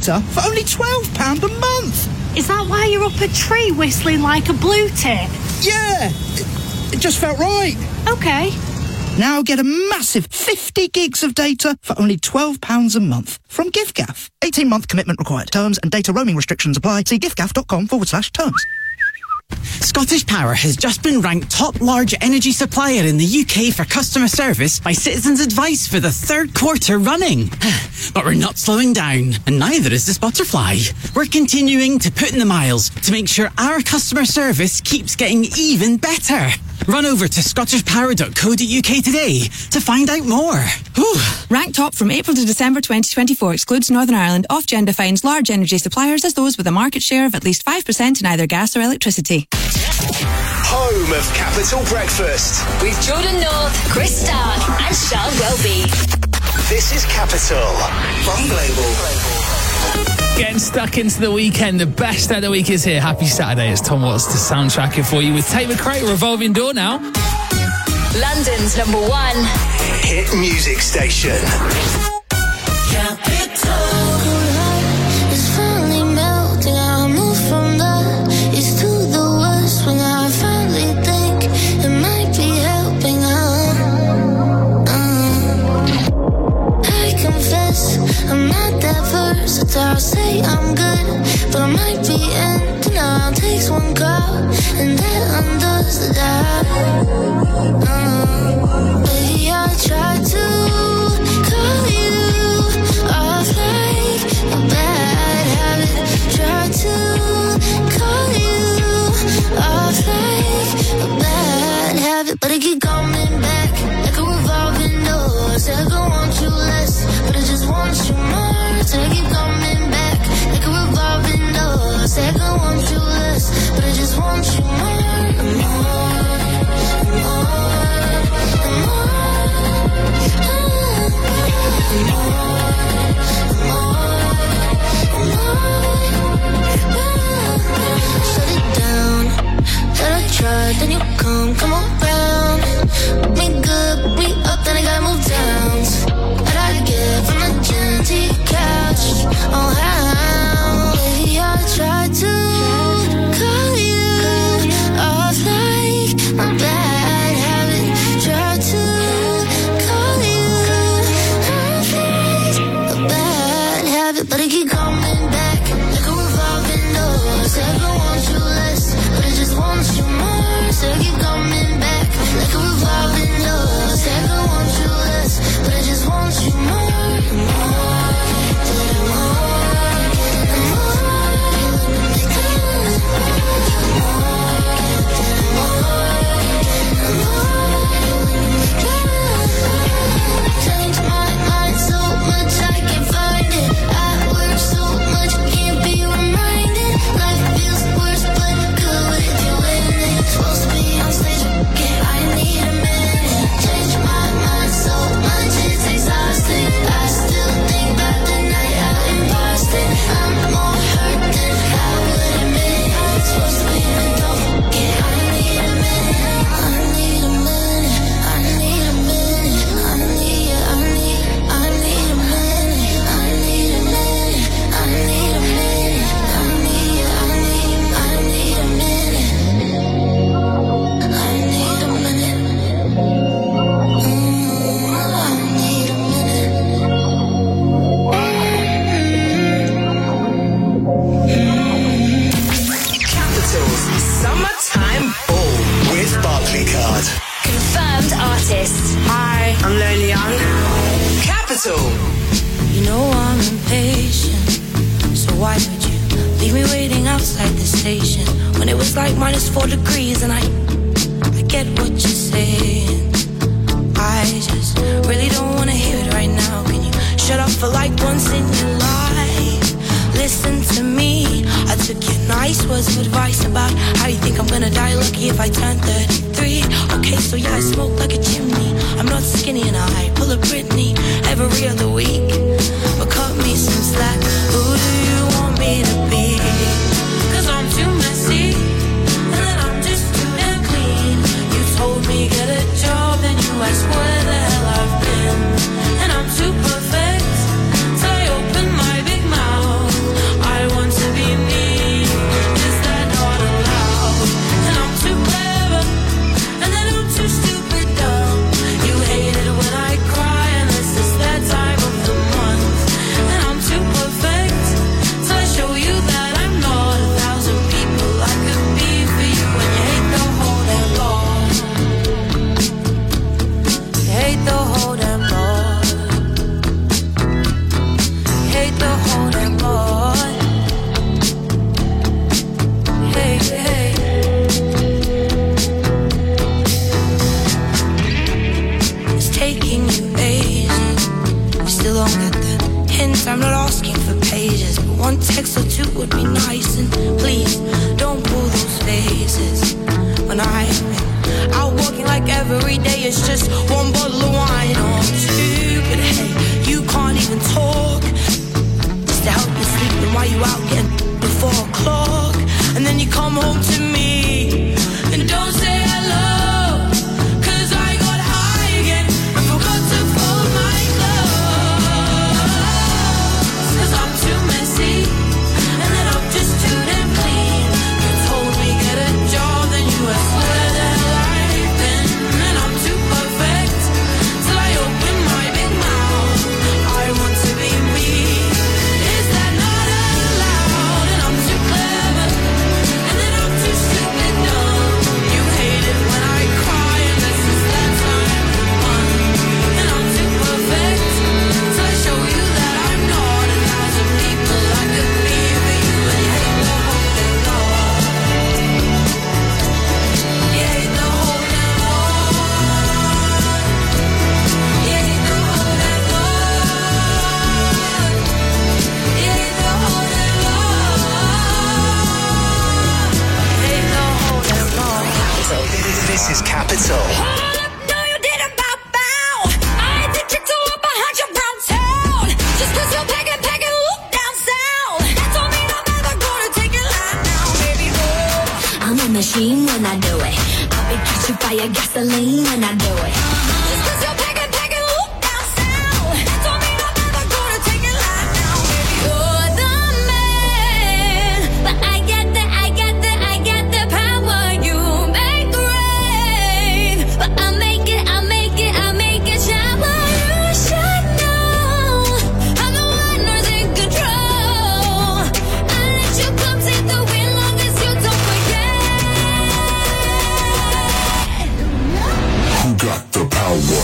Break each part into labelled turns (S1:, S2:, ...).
S1: data for only £12 a month.
S2: Is that why you're up a tree whistling like a blue tit?
S1: Yeah, it just felt right.
S2: OK.
S1: Now get a massive 50 gigs of data for only £12 a month from giffgaff. 18-month commitment required. Terms and data roaming restrictions apply. See giffgaff.com/terms.
S3: Scottish Power has just been ranked top large energy supplier in the UK for customer service by Citizens Advice for the third quarter running. But we're not slowing down, and neither is this butterfly. We're continuing to put in the miles to make sure our customer service keeps getting even better. Run over to scottishpower.co.uk today to find out more. Whew.
S4: Ranked top from April to December 2024 excludes Northern Ireland. Ofgem defines large energy suppliers as those with a market share of at least 5% in either gas or electricity.
S5: Home of Capital Breakfast
S6: with Jordan North, Chris Stark and Sean Welby.
S5: This is Capital from Global.
S7: Getting stuck into the weekend. The best day of the week is here. Happy Saturday. It's Tom Watts to soundtrack it for you with Tate McRae, Revolving Door now.
S6: London's #1
S5: hit music station.
S8: It's finally melting. I move from the east to the west when I finally think it might be helping out. I confess I'm not that versatile. I'll say I'm good, but I might be in denial. Takes one call and that undoes the doubt. Baby, I try to call you off like a bad habit. Try to call you off like a bad habit, but I keep coming back like a revolving door. Said I don't want you less, but I just want you more. Said I keep coming back like a revolving door. Said I don't want you less, but I just want you more. Shut it down. That I tried, then you come around. Put me good, put me up, then I gotta move down. That I get from the gym to your couch. Oh how, baby, I tried to call you off like my bad habit. Tried to call you off like a bad habit, but I keep coming back like a revolving door. Said I don't want you less, but I just want you more. Said I keep coming back like a revolving door. Said I don't want you less, but I just want you more. Change my mind so much I can't find it. I work so much, can't be reminded. Life feels worse, but good if you win it. Supposed to be on stage, okay, I need a minute. Change my mind so much, it's exhausting. I still think about the night out in Boston. I'm more hurt than I would admit. Supposed to be on dope, okay, I need a minute. I need a minute, I need a minute. I need a minute, I need a minute. I need a minute, I need a minute. I need a minute, I need a minute. I need a minute.
S5: Capital's Summertime Ball with Barclaycard.
S6: confirmed artists.
S9: Hi, I'm Lowly Young.
S5: Capital.
S8: You know I'm impatient, so why would you leave me waiting outside the station when it was like -4 degrees? And I get what you're saying. I just really don't want to hear it right now. Can you shut up for like once in your life? Listen to me. I took your nice words of advice about how you think I'm gonna die lucky if I turn 33. Okay, so yeah, I smoke like a chimney. I'm not skinny and I pull a Britney every other week. But cut me some slack. Who do you want me to be? 'Cause I'm too messy and I'm just too damn clean. You told me get a job, then you ask where the hell I've been. And I'm too perfect, so I open my big mouth. One text or two would be nice, and please don't pull those faces. When I'm out walking like every day it's just one bottle of wine or two. But hey, you can't even talk just to help you sleep. And while you out getting before 4 o'clock, and then you come home to me and don't say hello.
S5: This is Capital.
S8: No, you didn't bow. I did trick to up behind your brown town. Just 'cause you're packing, look down south. That don't mean I'm never gonna take your line now, baby. Oh, I'm a machine when I do it. I'll be catching fire, gasoline when I do it. Just 'cause you're packing, look down south. That don't mean I'm never gonna take your line now, baby. You're the man, but I get the power you make rain. But I make it shower. You should know I'm the one who's in control. I let you come take the wheel long as you don't forget.
S10: Who got the power?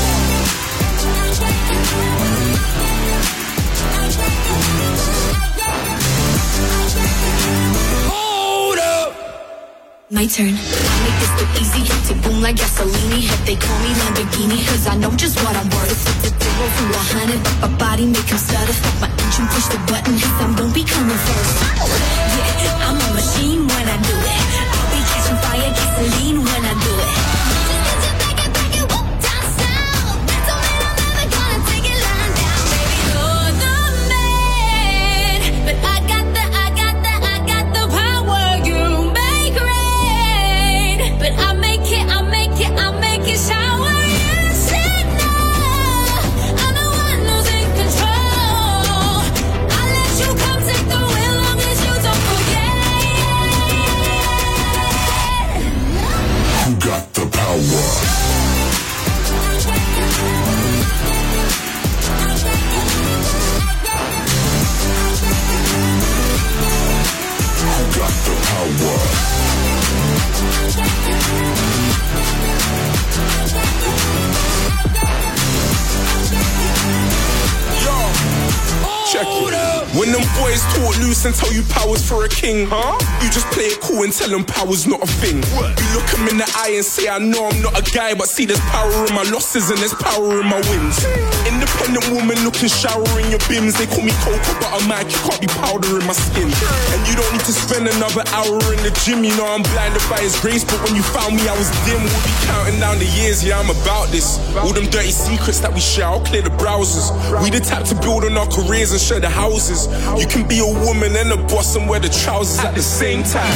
S8: My turn. I make this look easy. To boom like gasoline. If they call me Lamborghini, 'cause I know just what I'm worth. It's a 0 to 100, but my body make him stutter. Stop my engine, push the button. His son won't be coming first. Yeah, I'm a machine when I do it. I'll be catching fire, gasoline when I do it. Just 'cause you back it, whoop down south. That don't mean I'm never gonna take it lying down, baby. You're the man, but I got the power you make rain. But I make it shower. You should know I'm the one who's in control. I let you come take the wheel long as you don't forget.
S10: Who got the power? Who got the power?
S11: Check it. When them boys talk loose and tell you power's for a king, huh? You just play it cool and tell them power's not a thing. You look them in the eye and say, I know I'm not a guy, but see there's power in my losses and there's power in my wins. Independent woman looking shower in your bims. They call me Cocoa, but I'm Mike, you can't be powder in my skin. And you don't need to spend another hour in the gym. You know I'm blinded by his grace, but when you found me I was dim. We'll be counting down the years, yeah, I'm about this. All them dirty secrets that we share, I'll clear the browsers. We the type to build on our careers and share the houses. You can be a woman and a boss and wear the trousers at the same time.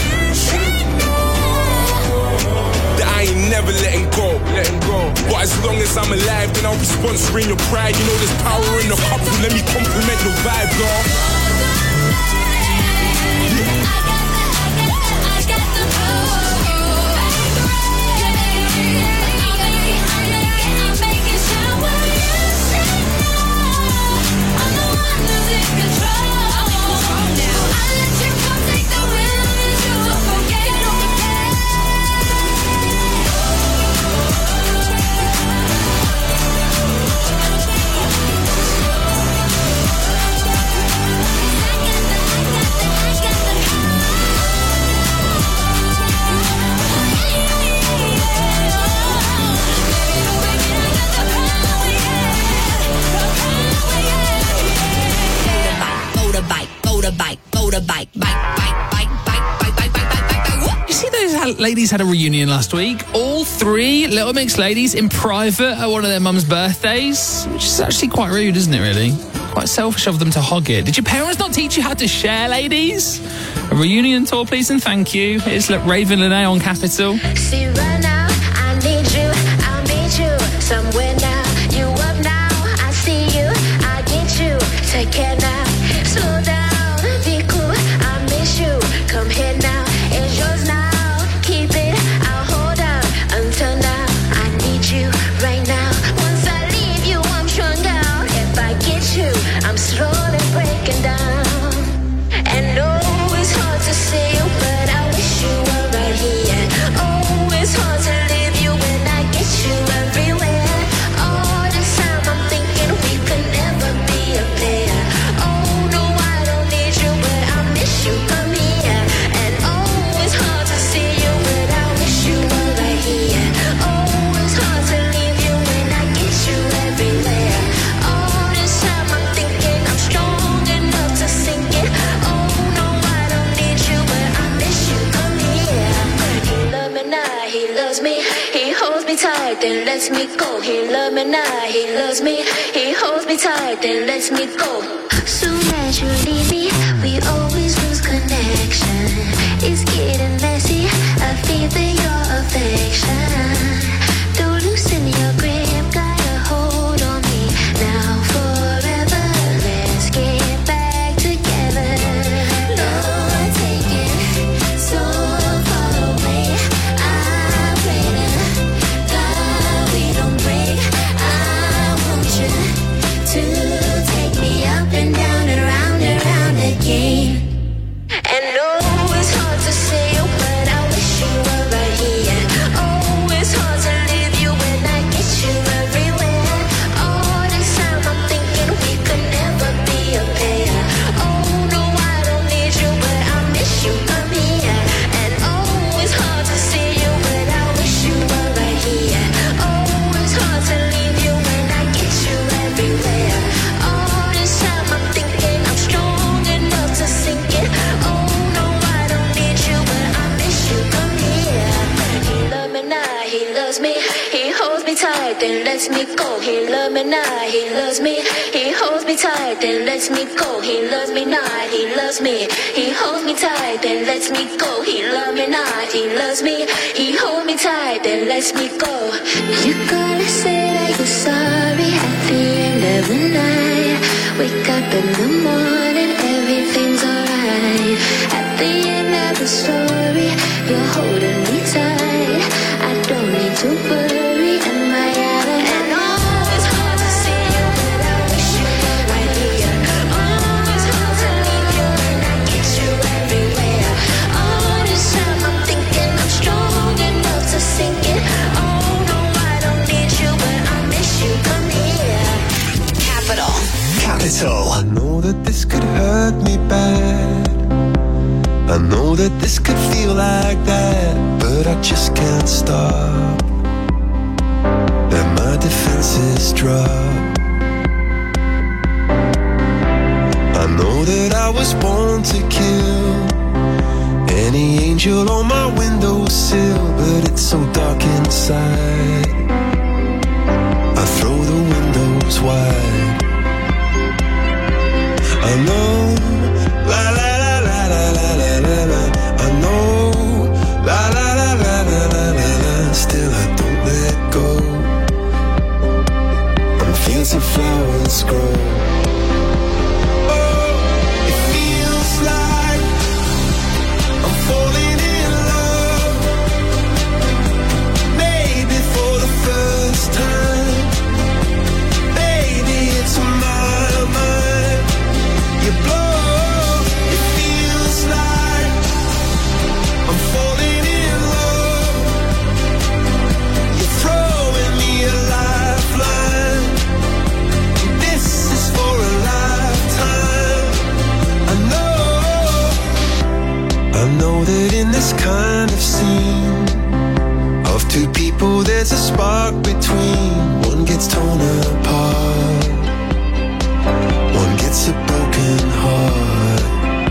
S11: That I ain't never letting go. But as long as I'm alive, then I'll be sponsoring your pride. You know there's power in the couple, let me compliment your vibe, girl.
S6: motorbike, motorbike, bike, bike, bike, bike, bike, bike, bike, bike, bike, bike.
S7: You see those ladies had a reunion last week? All three Little Mix ladies in private at one of their mum's birthdays, which is actually quite rude, isn't it, really? Quite selfish of them to hog it. Did your parents not teach you how to share, ladies? A reunion tour, please, and thank you. Here's Raven Lene on Capital.
S8: See right now, I need you, I'll meet you somewhere now. You up now, I see you, I get you. Take care now, slow down, be cool, I miss you. Come here now, it's yours now. Keep it, I'll hold out until now. I need you right now. Once I leave you, I'm strung out. If I get you, I'm slowly breaking down. And oh, it's hard to see you, but I wish you were right here. Oh, it's hard to leave you when I get you everywhere. All this time I'm thinking we could never be a pair. Oh, no, I don't need you, but I miss you, come here. And oh, it's hard to see you, but I wish you were right here. Oh, it's hard to leave you when I get you everywhere. All this time I'm thinking I'm strong enough to sink it. Oh, no, I don't need you, but I miss you, come here. He loves me now, he loves me. He holds me tight, then lets me go. He loves me now, he loves me. He holds me tight, then lets me go. Soon as you leave me, we always lose connection. It's getting messy, I feel your affection. Don't loosen your grip, got a hold on me. Now forever, let's get back together. Lord, take it so far away. I pray to God we don't break. I want you to take me up and down and round again. And oh, it's hard to say you, but I wish you were right here. Oh, it's hard to leave you when I get you everywhere. All this time I'm thinking we could never be a pair. Oh, no, I don't need you, but I miss you, come here. And oh, it's hard to see you, but I wish you were right here. Oh, it's hard to leave you when I get you everywhere. All this time I'm thinking I'm strong enough to sink it. Oh, no, I don't need you, but I miss you, come here. He loves me now, he loves me. He holds me tight, then lets me go. He loves me now, he loves me. He holds me tight, then lets me go. He loves me now, he loves me. He holds me tight, then lets me go. He loves me now, he loves me. He holds me tight, then lets me go. You gotta say that you're sorry at the end of the night. Wake up in the morning, everything's alright. At the end of the story, you're holding me tight. I don't need to worry, am I out of hand? Oh, it's hard to see you, but I wish you were right here. Oh, it's hard to leave you when I get you everywhere. All this time I'm thinking I'm strong enough to sink it. Oh, no, I don't need you, but I miss you, come here.
S6: Capital.
S5: Capital.
S12: I know that this could hurt me bad. I know that this could feel like that, but I just can't stop. And my defenses drop. I know that I was born to kill any angel on my windowsill, but it's so dark inside. I throw the windows wide. I know, la la la la la la la la la. I know, la la la la la la la la. Still I don't let go. And fields of flowers grow. Oh, it feels like I'm falling in love. Maybe for the first time. Maybe it's my mind. You blow, it feels like I'm falling in love. You're throwing me a lifeline. This is for a lifetime. I know that in this kind of scene of two people there's a spark between. One gets torn apart, one gets a broken heart.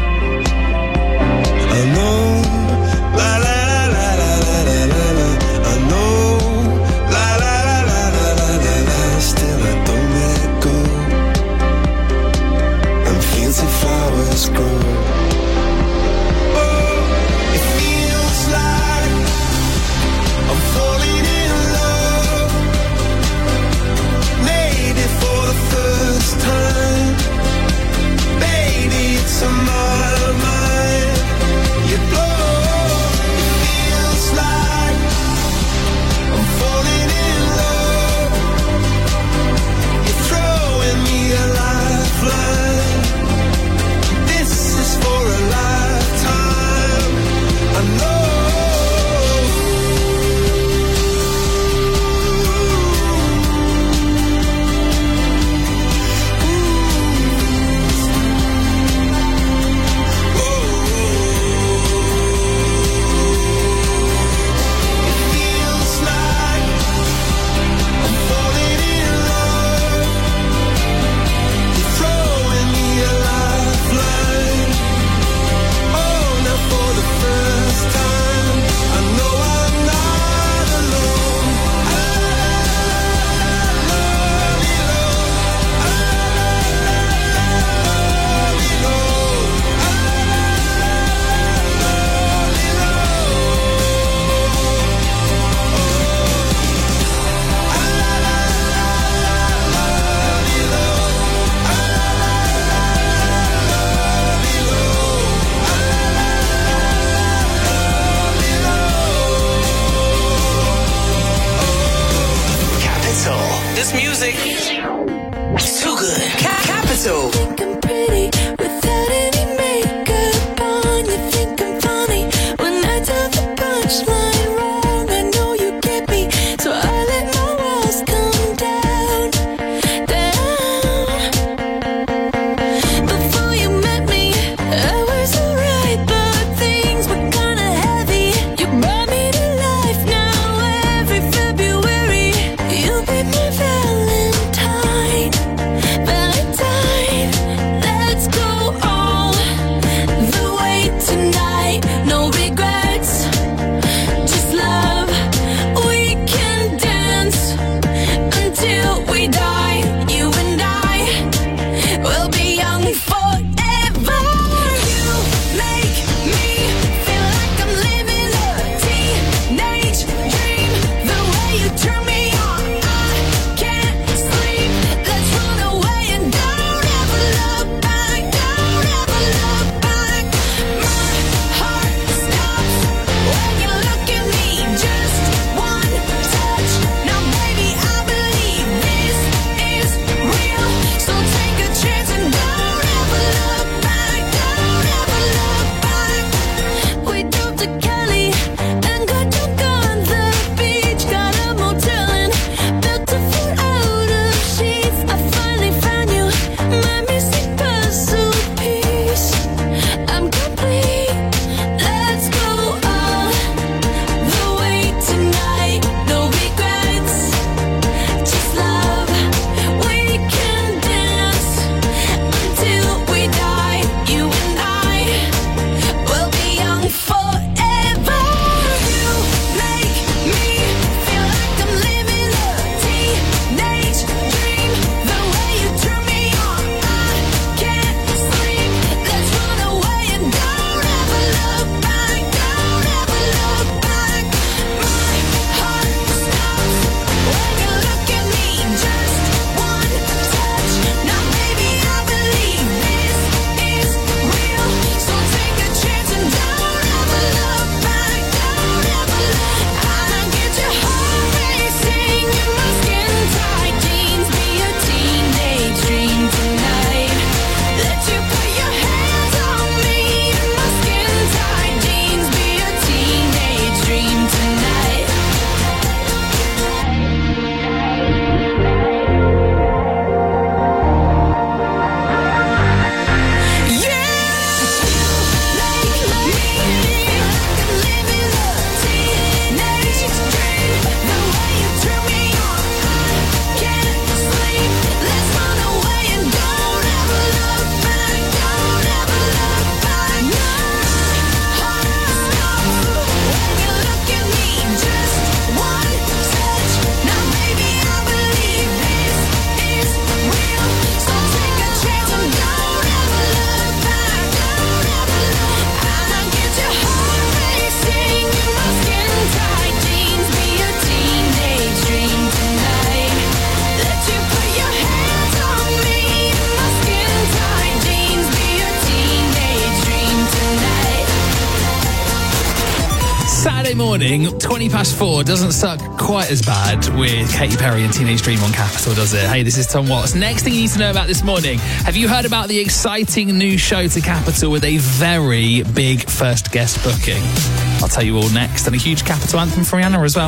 S7: Saturday morning, 4:20 doesn't suck quite as bad with Katy Perry and Teenage Dream on Capital, does it? Hey, this is Tom Watts. Next thing you need to know about this morning, have you heard about the exciting new show to Capital with a very big first guest booking? I'll tell you all next, and a huge Capital anthem from Rihanna as well.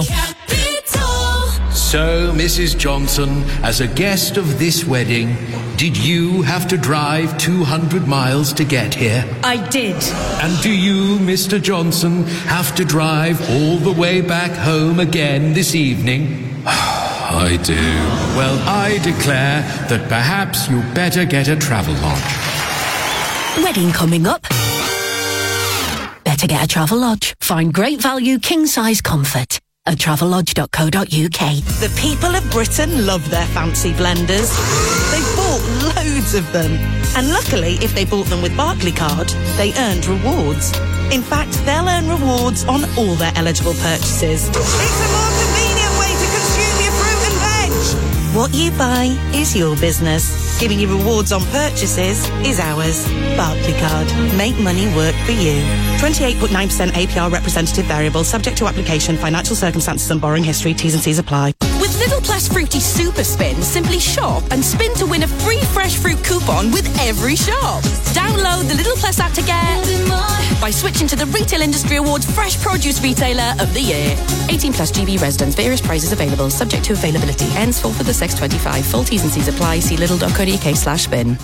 S13: So, Mrs. Johnson, as a guest of this wedding, did you have to drive 200 miles to get here?
S2: I did.
S13: And do you, Mr. Johnson, have to drive all the way back home again this evening? I do. Well, I declare that perhaps you better get a Travelodge.
S14: Wedding coming up? Better get a Travelodge. Find great value, king-size comfort at Travelodge.co.uk.
S15: The people of Britain love their fancy blenders. They've bought loads of them. And luckily, if they bought them with Barclaycard, they earned rewards. In fact, they'll earn rewards on all their eligible purchases. It's a more convenient way to consume your fruit and veg. What you buy is your business. Giving you rewards on purchases is ours. Barclaycard. Make money work for you. 28.9% APR representative variable, subject to application, financial circumstances and borrowing history. T's and C's apply.
S16: With Little Plus Fruity Super Spin, simply shop and spin to win a free fresh fruit coupon with every shop. Download the Little Plus app to get by switching to the Retail Industry Awards Fresh Produce Retailer of the Year. 18 plus GB residents. Various prizes available, subject to availability. Ends 4th of the 6/25. Full T's and C's apply. See lidl.co.uk/spin.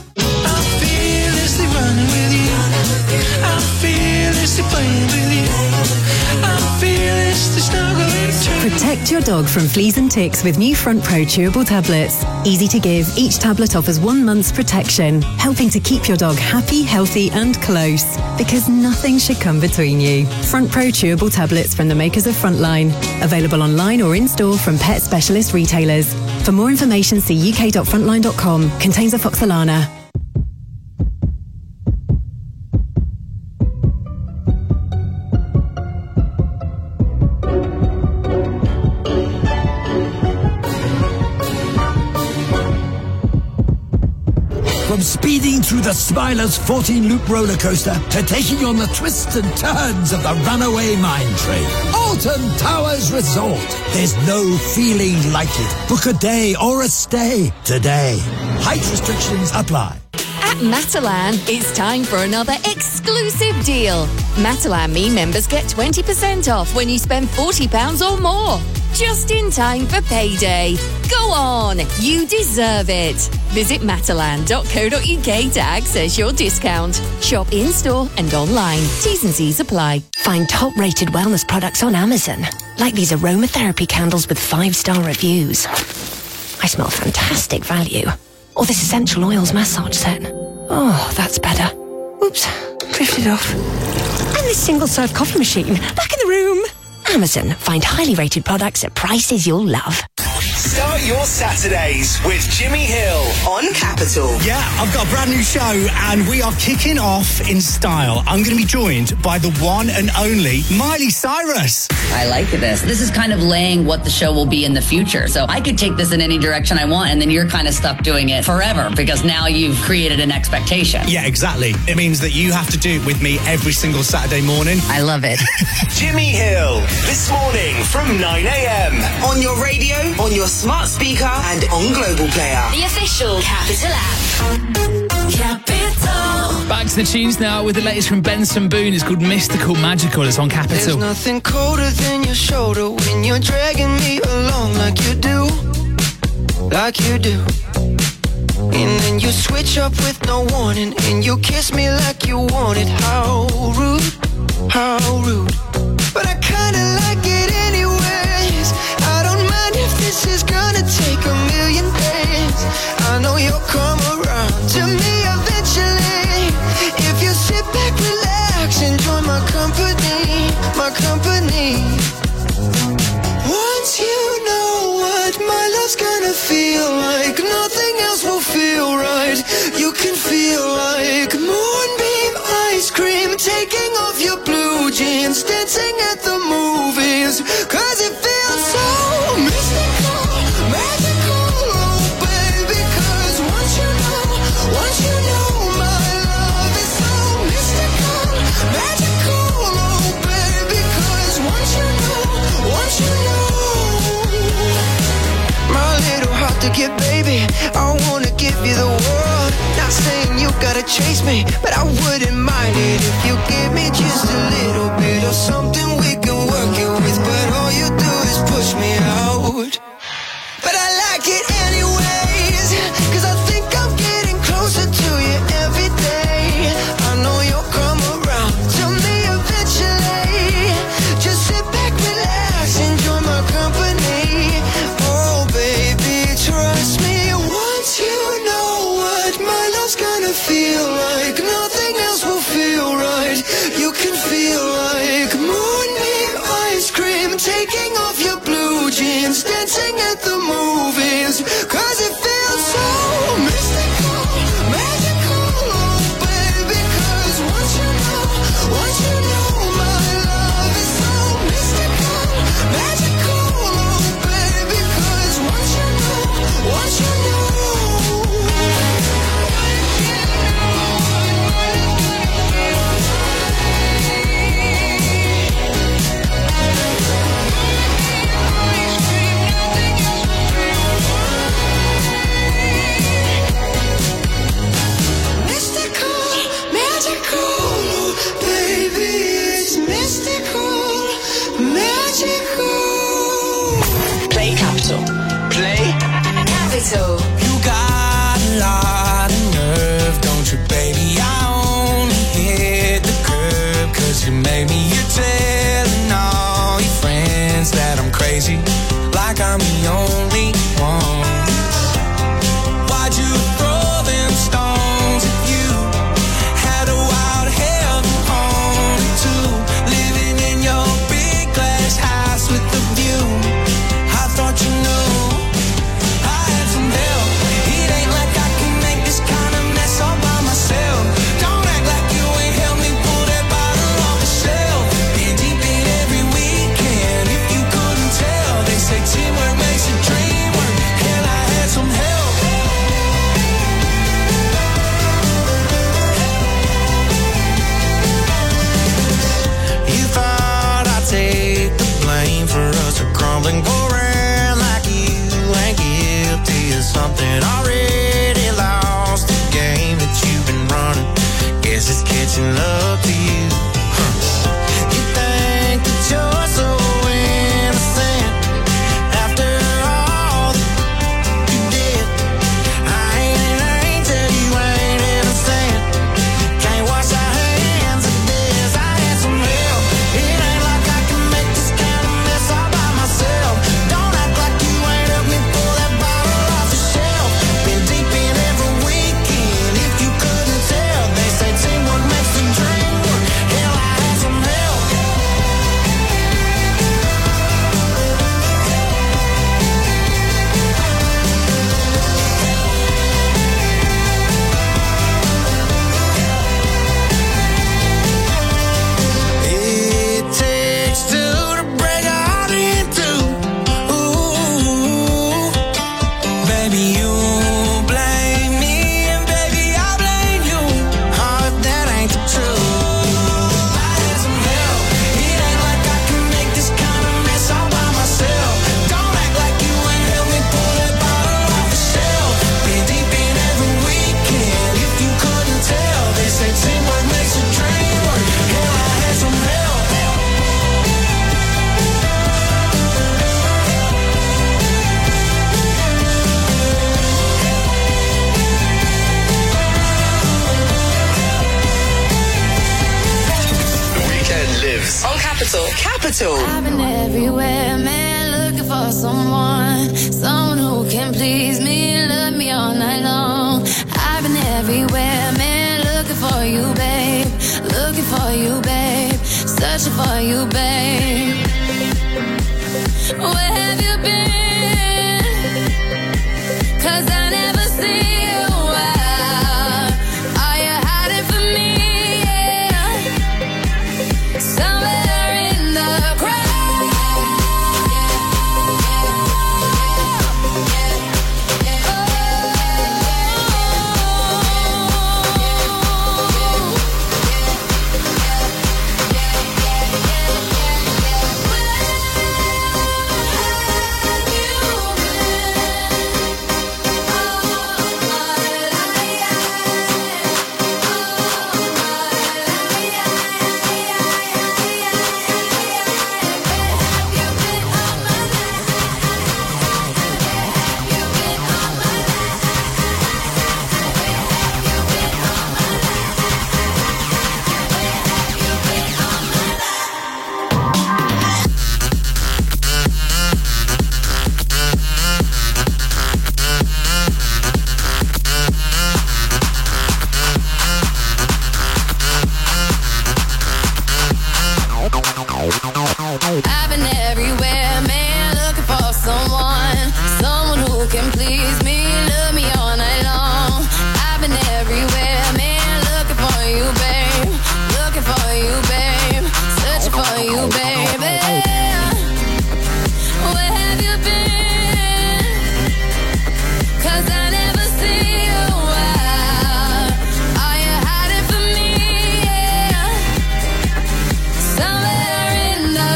S17: Protect your dog from fleas and ticks with new Front Pro chewable tablets. Easy to give, each tablet offers 1 month's protection, helping to keep your dog happy, healthy and close. Because nothing should come between you. Front Pro chewable tablets from the makers of Frontline. Available online or in-store from pet specialist retailers. For more information, see uk.frontline.com. Contains afoxolana.
S18: From speeding through the Smiler's 14-loop roller coaster to taking on the twists and turns of the runaway mine train. Alton Towers Resort. There's no feeling like it. Book a day or a stay today. Height restrictions apply.
S6: At Matalan, it's time for another exclusive deal. Matalan Me members get 20% off when you spend £40 or more. Just in time for payday. Go on, you deserve it. Visit matalan.co.uk to access your discount. Shop in-store and online. T's and C's apply.
S14: Find top-rated wellness products on Amazon, like these aromatherapy candles with 5-star reviews. I smell fantastic value. Or this essential oils massage set. Oh, that's better. Oops, drifted off. And this single-serve coffee machine, back in the room. Amazon. Find highly rated products at prices you'll love.
S5: Start your Saturdays with Jimmy Hill on Capital.
S19: Yeah, I've got a brand new show and we are kicking off in style. I'm going to be joined by the one and only Miley Cyrus.
S20: I like this. This is kind of laying what the show will be in the future. So I could take this in any direction I want and then you're kind of stuck doing it forever because now you've created an expectation.
S19: Yeah, exactly. It means that you have to do it with me every single Saturday morning.
S20: I love it.
S5: Jimmy Hill, this morning from 9 a.m.
S9: On your radio, on your smart speaker and on Global Player.
S6: The official Capital app. Capital.
S7: Back to the tunes now with the latest from Benson Boone. It's called Mystical Magical. It's on Capital.
S21: There's nothing colder than your shoulder when you're dragging me along like you do. Like you do. And then you switch up with no warning and you kiss me like you want it. How rude, how rude. But I kinda like it anyways. I don't mind if this is gonna take a million days. I know you'll come around to me eventually. If you sit back, relax, enjoy my company, my company. Once you know what my love's gonna feel like, nothing else will feel right. You can feel like moonbeam ice cream, taking off your blue jeans, dancing at the movies, 'cause it feels so mystical, magical, oh baby, 'cause once you know my love is so mystical, magical, oh baby, 'cause once you know you the world. Not saying you gotta chase me, but I wouldn't mind it if you give me just a little bit of something we can work it with. But all you do is push me out. But I like it anyways, 'cause I think I'm getting closer to you every day. I know you'll come around to me eventually. Just sit back, relax, enjoy my company. Oh baby, trust me, once you know what my love's gonna feel like, nothing else will feel right. You can feel like moonbeam ice cream, taking off your blue jeans, dancing at the movies, 'cause it feels so mystical, magical, oh baby, 'cause once you know my love is so mystical, magical, oh baby, 'cause once you know mystical, magical, oh baby, it's mystical, magical.
S5: Play Capital. Play Capital.
S21: You got a lot of nerve, don't you, baby? I only hit the curb 'cause you made me. You're telling all your friends that I'm crazy, like I'm the only one. Why'd you throw them stones if you had a wild heaven home too? Living in your big glass house with the view. I thought you knew I had some help. It ain't like I can make this kind of mess all by myself. Don't act like you ain't helped me pull that bottle off the shelf. Been deep in every weekend, if you couldn't tell. They say teamwork makes a dream work. Hell, I had some help. You thought I'd take the blame for us to crumbling, go around like you ain't guilty of something. Already lost the game that you've been running. Guess it's catching up to you. You think that you're so innocent after all that you did. I ain't an angel, you ain't innocent. Can't wash our hands of this. I had some help. It ain't like I can make this kind of mess all by myself. Don't act like you ain't helped me pull that bottle off the shelf. Been deep in every weekend, if you couldn't tell. They say teamwork makes the dream work. Hell, I had some help. It takes two to break a heart in two. Ooh, baby, you blame me, and baby, I blame you. Oh, if that ain't the truth. I had some help. It ain't like I can make this kind of mess all by myself. Don't act like you ain't helped me pull that bottle off the shelf. Been deep in every weekend, if you couldn't tell. They say teamwork makes a dream work. Hell, I had some help.
S5: The Weekend lives on Capital. Capital.
S8: I've been everywhere, man, looking for someone who can please me, love me all night long. I've been everywhere, man, looking for you, babe, searching for you, babe. Where have you been? 'Cause I never see you out. Are you hiding from me? Yeah. Somewhere in the crowd. I've been everywhere, man, looking for someone who can please me, love me all night long. I've been everywhere, man, looking for you, babe, searching for you, baby. Where have you been? 'Cause I never see you out. Are you hiding from me? Yeah. Somewhere in the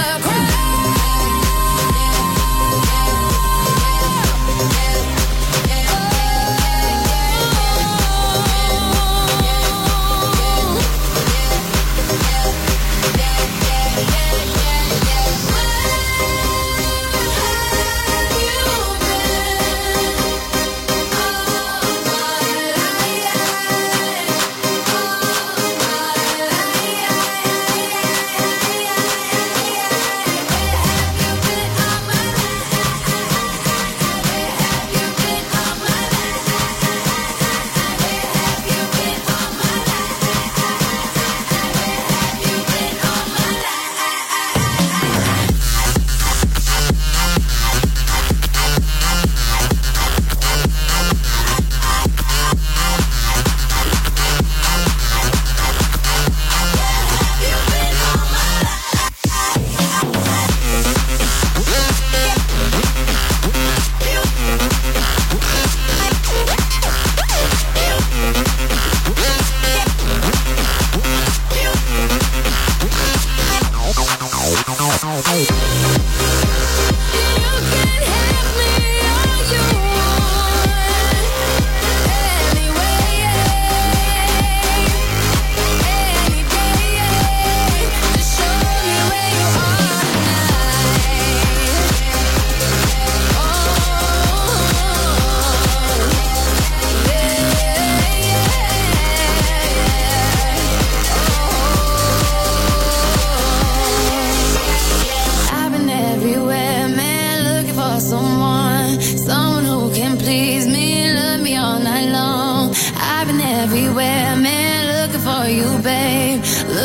S8: someone who can please me, love me all night long. I've been everywhere, man, looking for you, babe,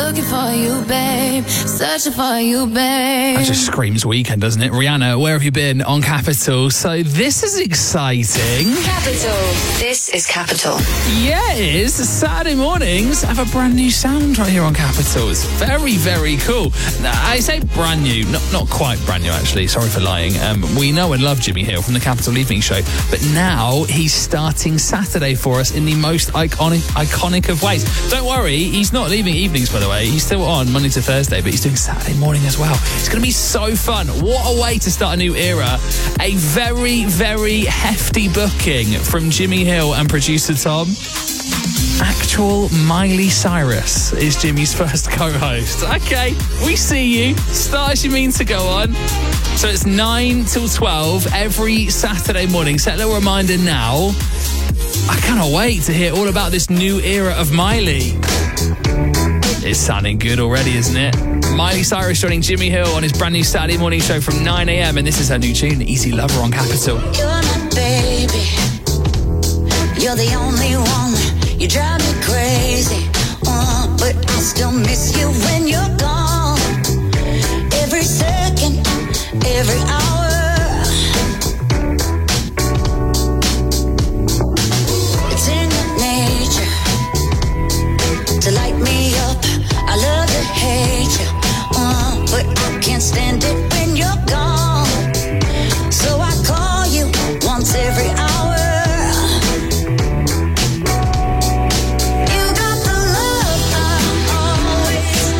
S8: searching for you, babe.
S7: That just screams weekend, doesn't it? Rihanna, where have you been on Capital? So this is exciting.
S9: Capital. This is Capital.
S7: Yeah, it is. Saturday mornings have a brand new sound right here on Capital. It's very, very cool. Now, I say brand new, not quite brand new, actually. Sorry for lying. We know and love Jimmy Hill from the Capital Evening Show, but now he's starting Saturday for us in the most iconic of ways. Don't worry, he's not leaving evenings, by the way. He's still on Monday to Thursday, but he's doing Saturday morning as well. It's going to be so fun. What a way to start a new era. A very, very hefty booking from Jimmy Hill and producer Tom. Actual Miley Cyrus is Jimmy's first co-host. Okay, we see you. Start as you mean to go on. So it's 9 till 12 every Saturday morning. Set a little reminder now. I cannot wait to hear all about this new era of Miley. It's sounding good already, isn't it? Miley Cyrus joining Jimmy Hill on his brand new Saturday morning show from 9 a.m. And this is her new tune, Easy Lover on Capital.
S8: You're my baby. You're the only one. You drive me crazy. But I still miss you when you're gone. Every second, every hour. It's in your nature to light me up. I love to hate you, but I can't stand it when you're gone. So I call you once every hour. You got the love I always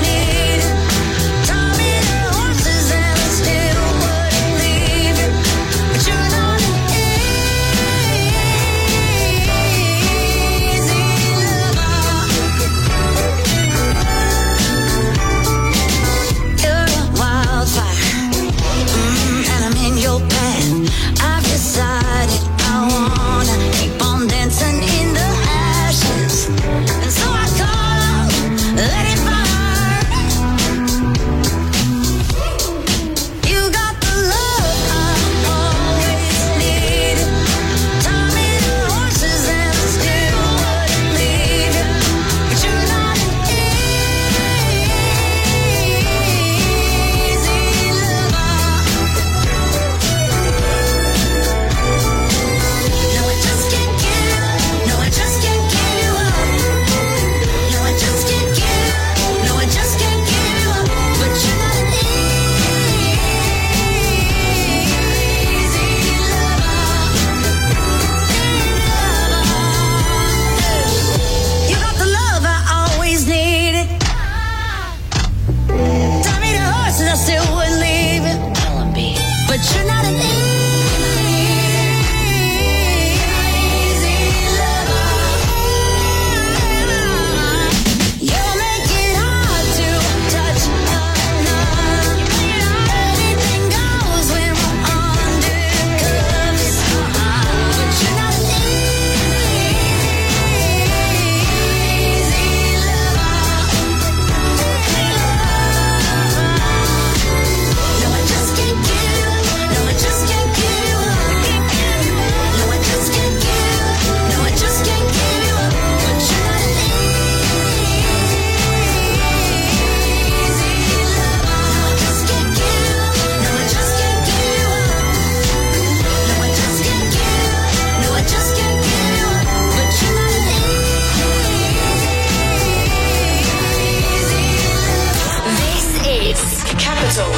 S9: This, Capital.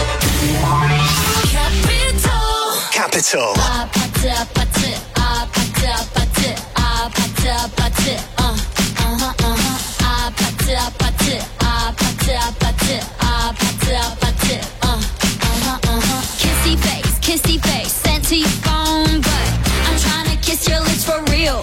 S9: Capital.
S1: Kissy face, sent to your phone, but I'm trying to kiss your lips for real.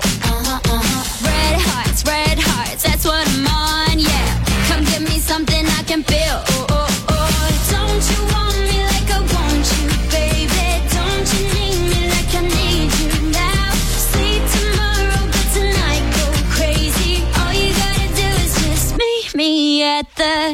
S1: Red hearts, that's what I'm on, yeah. Come give me something I can feel. Don't you want me like I want you, baby? Don't you need me like I need you now? Sleep tomorrow, but tonight go crazy. All you gotta do is just meet me at the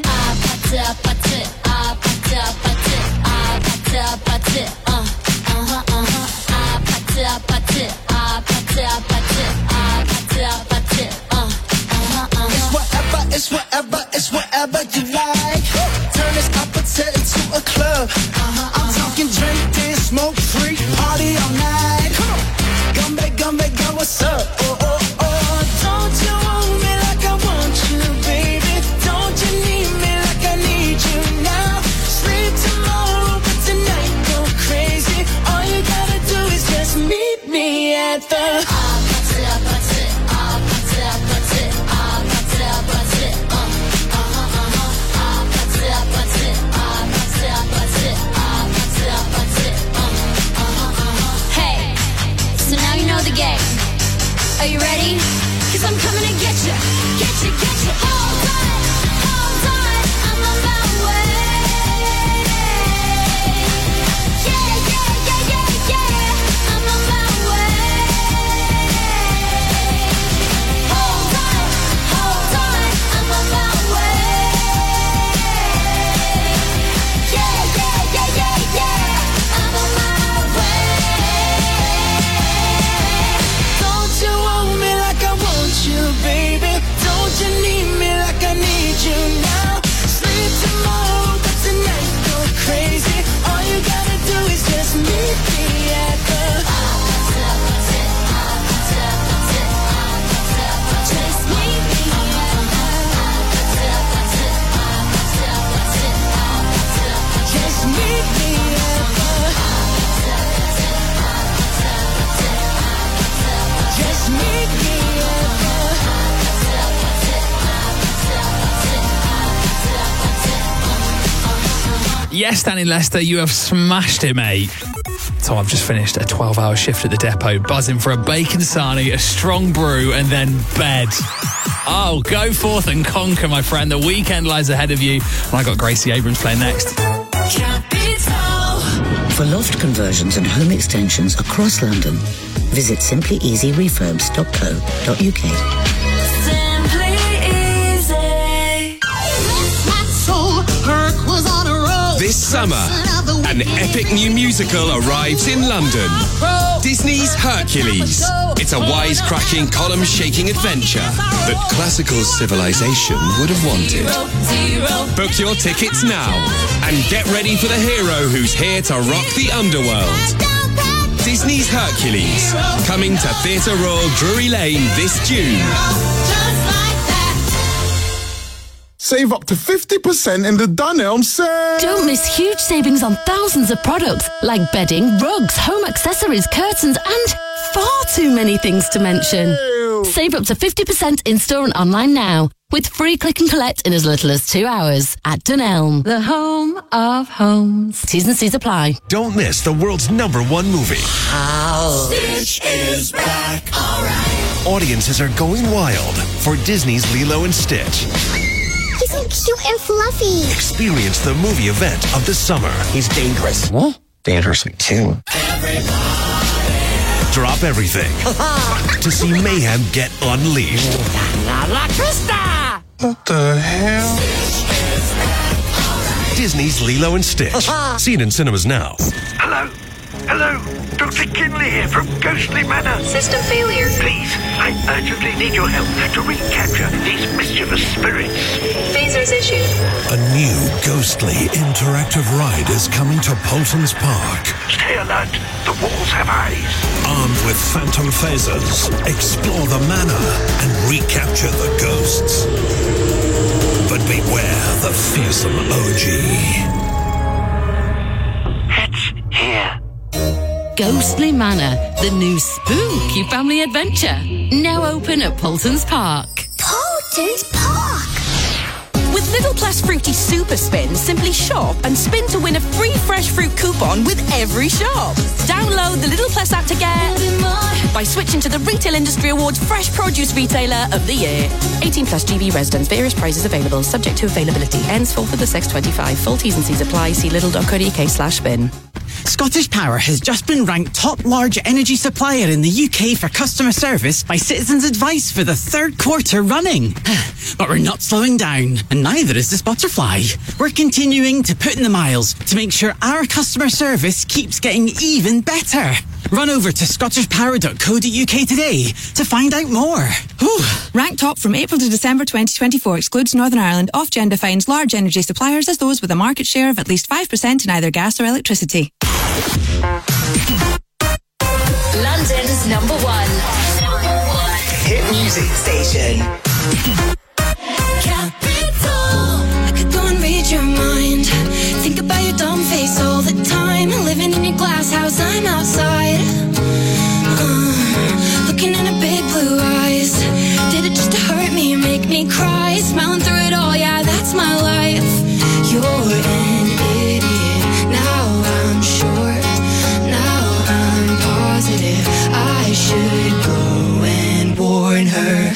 S21: It's whatever you like. Turn this opposite into a club. I'm talking drink, dance, smoke free, party all night. Gumbe, girl, what's up? Don't you want me like I want you, baby? Don't you need me like I need you now? Sleep tomorrow, but tonight go crazy. All you gotta do is just meet me at the
S1: Are you ready? 'Cause I'm coming to get you. Hold on, I'm on my way. Yeah, I'm on my way. Hold on, I'm on my way. Yeah, I'm on my way. Don't you want me like I want you, baby? Don't you need me like I need you now? Sleep tomorrow, but tonight go crazy. All you gotta do is just meet me at the just meet me at the just meet me at the just meet me at
S7: Yes, Danny Lester, you have smashed it, mate. So I've just finished a 12-hour shift at the depot, buzzing for a bacon sarnie, a strong brew, and then bed. Oh, go forth and conquer, my friend. The weekend lies ahead of you. And I got Gracie Abrams playing next.
S22: For loft conversions and home extensions across London, visit simplyeasyrefurbs.co.uk.
S1: Simply Easy.
S23: This summer, an epic new musical arrives in London. Disney's Hercules. It's a wisecracking, column-shaking adventure that classical civilization would have wanted. Book your tickets now and get ready for the hero who's here to rock the underworld. Disney's Hercules, coming to Theatre Royal Drury Lane this June.
S10: Save up to 50% in the Dunelm sale.
S24: Don't miss huge savings on thousands of products like bedding, rugs, home accessories, curtains, and far too many things to mention. Save up to 50% in-store and online now with free click and collect in as little as 2 hours at Dunelm, the home of homes. T's and C's apply.
S25: Don't miss the world's #1 movie.
S21: Stitch is back. All right.
S25: Audiences are going wild for Disney's Lilo and Stitch.
S26: He's so cute and fluffy.
S25: Experience the movie event of the summer.
S27: He's dangerous. What? Dangerously too.
S25: Drop everything to see mayhem get unleashed.
S27: What the hell?
S25: Disney's Lilo and Stitch. Seen in cinemas now.
S28: Hello, Dr. Kinley here from Ghostly Manor.
S26: System failure.
S28: Please, I urgently need your help to recapture these mischievous spirits.
S26: Phasers issued.
S25: A new ghostly interactive ride is coming to Polton's Park.
S28: Stay alert, the walls have eyes.
S25: Armed with phantom phasers, explore the manor and recapture the ghosts. But beware the fierce awesome OG.
S28: Here.
S24: Ghostly Manor, the new spooky family adventure. Now open at Poulton's Park.
S26: Poulton's Park!
S2: With Little Plus Fruity Super Spin, simply shop and spin to win a free fresh fruit coupon with every shop. Download the Little Plus app to get by switching to the Retail Industry Awards Fresh Produce Retailer of the Year. 18 plus GB residents. Various prices available. Subject to availability. Ends 4th of the 6/25. Full T's and C's apply. See lidl.co.uk/spin.
S3: Scottish Power has just been ranked top large energy supplier in the UK for customer service by Citizens Advice for the 3rd quarter running. But we're not slowing down, and neither is the Butterfly. We're continuing to put in the miles to make sure our customer service keeps getting even better. Run over to scottishpower.co.uk today to find out more. Whew.
S4: Ranked top from April to December 2024 excludes Northern Ireland. Ofgem defines large energy suppliers as those with a market share of at least 5% in either gas or electricity.
S6: London's number one
S9: hit music station.
S8: Capital. I could go and read your mind. Think about your dumb face all the time. Living in your glass house, I'm outside. Looking in her big blue eyes. Did it just to hurt me, make me cry? Smiling through it all, yeah, that's my life. You're an idiot. Now I'm sure. Now I'm positive. I should go and warn her.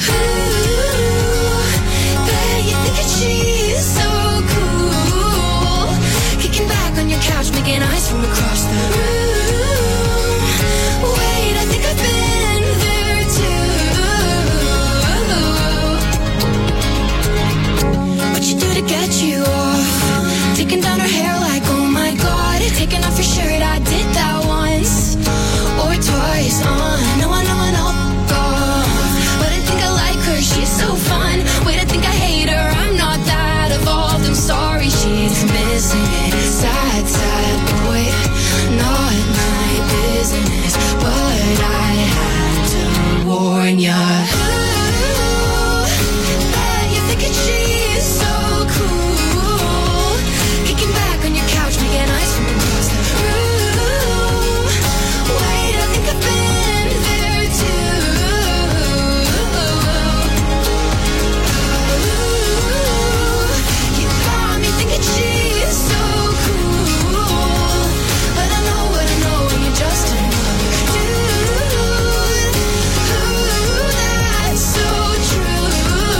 S8: She's so cool. Kicking back on your couch, making eyes from across the room. Wait, I think I've been there too. What you do to get you off? Taking down her hair like, oh my god. Taking off your shirt, I did that once or twice. I know, but I think I like her, she's so fun. Wait, I think I hate her, I'm not that evolved. I'm sorry, she's missing it. Sad, sad boy, not my business, but I had to warn ya. Ooh, bet you're thinking she's so cool. Kicking back on your couch, making eyes from across the room. Wait, I think I've been there too. She's so cool, but I know what I know when you're just another dude. Ooh, that's so true.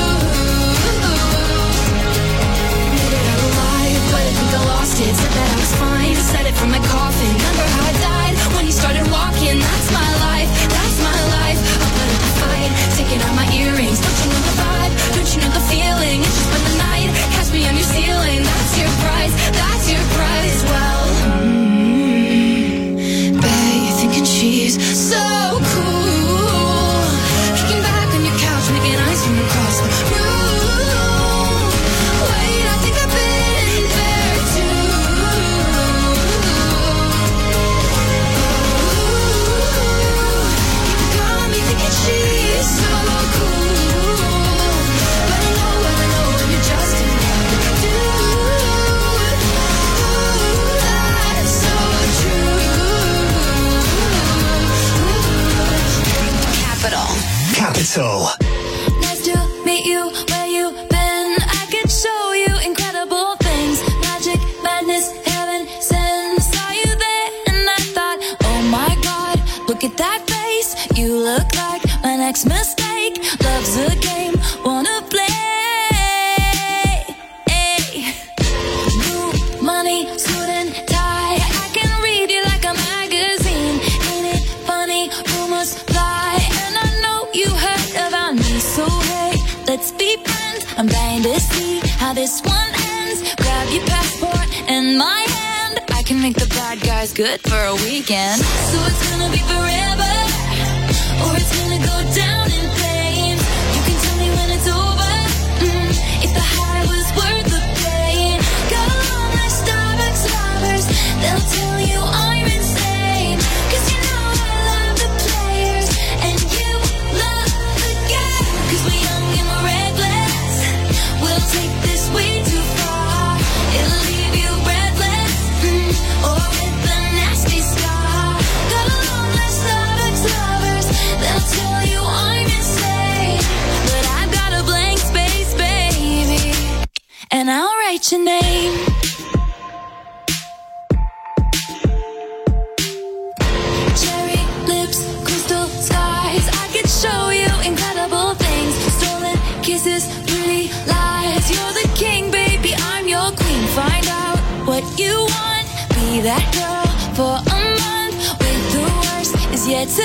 S8: Made it out alive, but I think I lost it. Said that I was fine, said it from my coffin. Remember how I died when you started walking? That's my life, that's my life. I'll put up a fight, taking out my earrings. Don't you know the vibe? Don't you know the feeling? It's just spend the night, catch me on your ceiling. That's your prize, that's your prize. Well, bet you're thinking she's so cool. Kicking back on your couch, making eyes from across the room. Wait, I think I've been there too. You got me thinking she's so cool, but I know what I know when you're just another dude. That's so true.
S9: Capital.
S8: Nice to meet you, where you been? I could show you incredible things. Magic, madness, heaven, sin. Saw you there and I thought, oh my god, look at that face. You look like my next mistake. Love's a game, wanna play. New money, suit and tie. I can read you like a magazine. Ain't it funny, rumors fly. And I know you heard about me, so hey, let's be friends. I'm dying to see how this one ends. Grab your passport and my hand. I can make the bad guys good for a weekend. So it's gonna be forever, or it's gonna go down in flames. You can tell me when it's over, if the high was worth the pain. Got along like Starbucks lovers, they'll tell you I'm insane. 'Cause you know I love the players, and you love the game. 'Cause we're young and we're reckless, we'll take this way too far. dream. Cherry lips, crystal skies. I could show you incredible things. Stolen kisses, pretty lies. You're the king, baby, I'm your queen. Find out what you want. Be that girl for a month. With the worst is yet to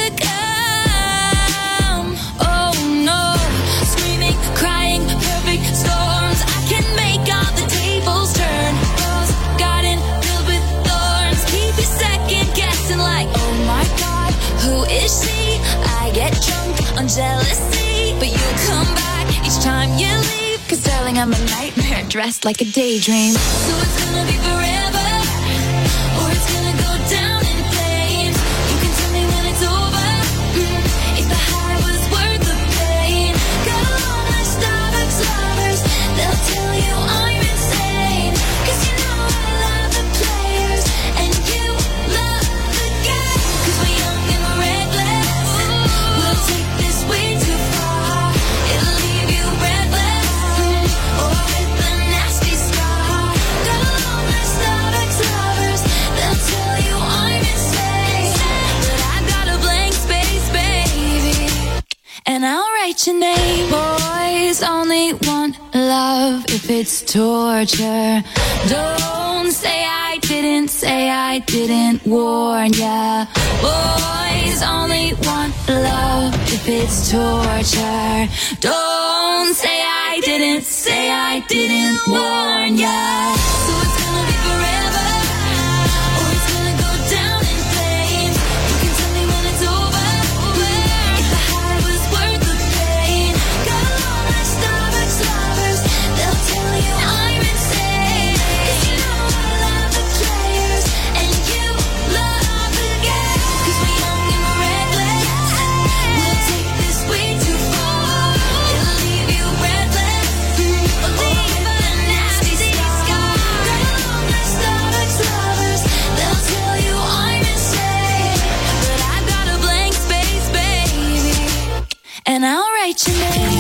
S8: come. Oh no, screaming, crying, perfect storms. I can make all the tables turn. Rose garden filled with thorns. Keep you second guessing like, oh my God, who is she? I get drunk on jealousy, but you come back each time you leave. Cause darling, I'm a nightmare dressed like a daydream. So it's gonna be forever, or it's gonna go down in flames. You can tell me when it's over, if the high was worth the pain. Got along like Starbucks lovers, they'll tell you I'm insane. Cause you know I love the players, and you love the game. Cause we're young and we're reckless, we'll take this way too far. It'll leave you breathless, or with a nasty scar. Got along like Starbucks lovers, they'll tell you I'm insane. But I've got a blank space, baby, and I'll write your name. Boys only want love if it's torture. Don't say I didn't warn ya. Boys only want love if it's torture. Don't say I didn't warn ya. So it's gonna be forever, or it's gonna go down in flames. You can tell me when it's over, if the high was worth the pain. Got along like Starbucks lovers, they'll tell you I'm insane. Cause you know I love the players, and you love the game. Cause we're young and we're reckless, we'll take this way too far. It'll leave you breathless, or leave a nasty scar. Got along like Starbucks lovers, they'll tell you I'm insane. But I've got a blank space, baby, and I'll write your name.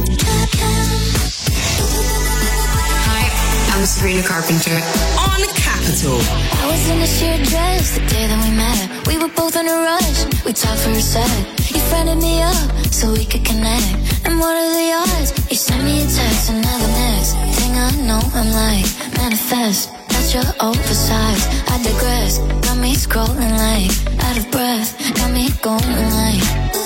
S11: Hi, I'm Sabrina Carpenter. On Capital.
S8: I was in a sheer dress the day that we met. We were both in a rush, we talked for a sec. You friended me up so we could connect. And what are the odds? You sent me a text, and now the next thing I know, I'm like, manifest. That's your oversized, I digress. Got me scrolling like, out of breath. Got me going like,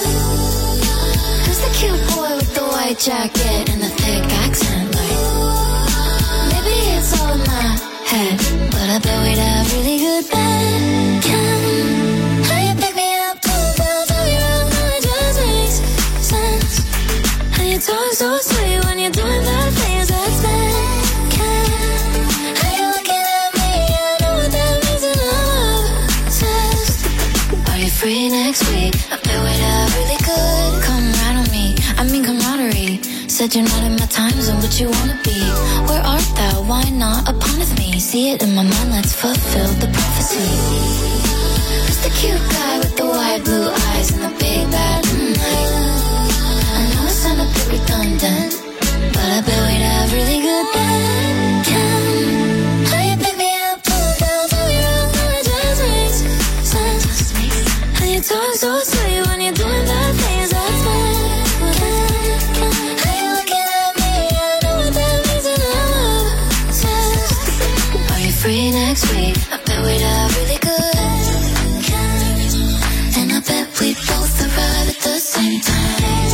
S8: who's the cute boy with the white jacket and the thick accent? Like, maybe it's all in my head, but I bet we'd have really good bed. How you pick me up, pull down, tell me wrong, how it just makes sense. How you talk so sweet when you're doing that things that's bad. How you looking at me, I know what that means, and I'm obsessed. Are you free next week? I bet we'd have really good. Come right on me, I mean camaraderie. Said you're not in my time zone, but you wanna be. Where art thou? Why not upon with me? See it in my mind, let's fulfill the prophecy. Who's the cute guy with the wide blue eyes and the big bad night? I know it sound a bit redundant, but I bet we'd have really good bed. How you pick me up, pull down, tell me wrong, how it just makes sense. How you talk so sweet when you're doing that things that's bad. How you looking at me, I know what that means, and I'm obsessed. Are you free next week? I bet we'd have really good. And I bet we'd both arrive at the same time.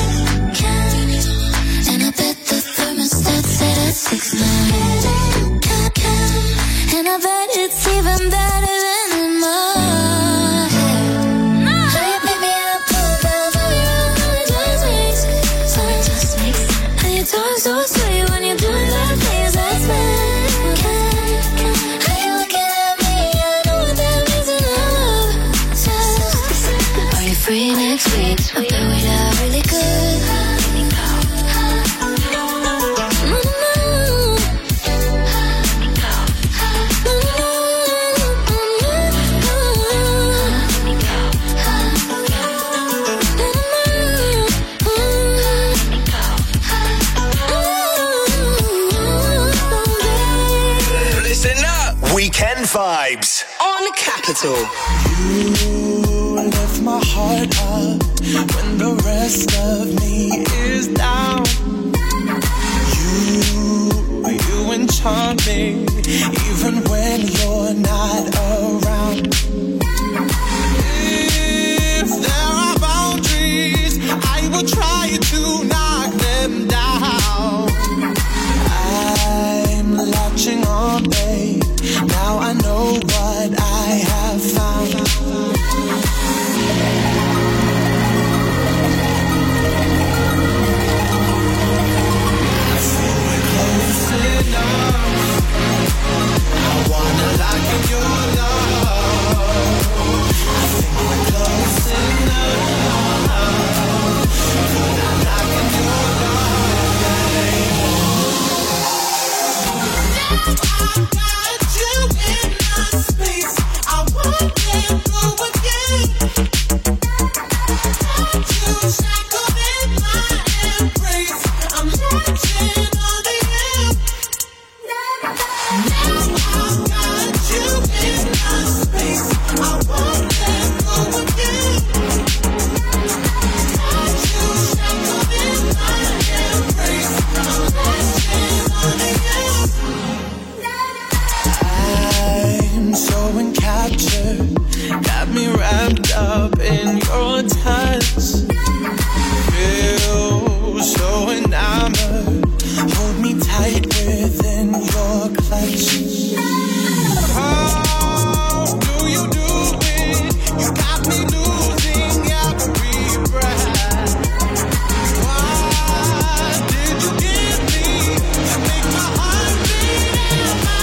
S8: And I bet the thermostat set at 6'9". And I bet it's even better than in my head. How you pick me up, pull down, tell me wrong, how it just makes sense. How you talk so sweet when you're doing that things that's bad. How you looking at me, I know what that means, and I'm obsessed. Are you free next week? I bet we'd have really good.
S5: Listen up. Weekend Vibes on Capital.
S21: You lift my heart up when the rest of me is down. You enchant me even when you're not around. If there are boundaries, I will try to knock them down. I'm latching on, babe. Now I know what I have found. I wanna lock in your love. I think we're close enough. Could I lock in your love, babe? Now I got you in my space. I won't let go again. Got you shackled in my embrace. I'm latching on to you. Now I got you in my space. I won't let go again. Got you shackled in my embrace. I'm latching on to you. I'm so encaptured, got me wrapped up in your touch. Feel so enamored, hold me tight within your clutch. How do you do it? You got me losing every breath. Why did you give me to make my heart beat in my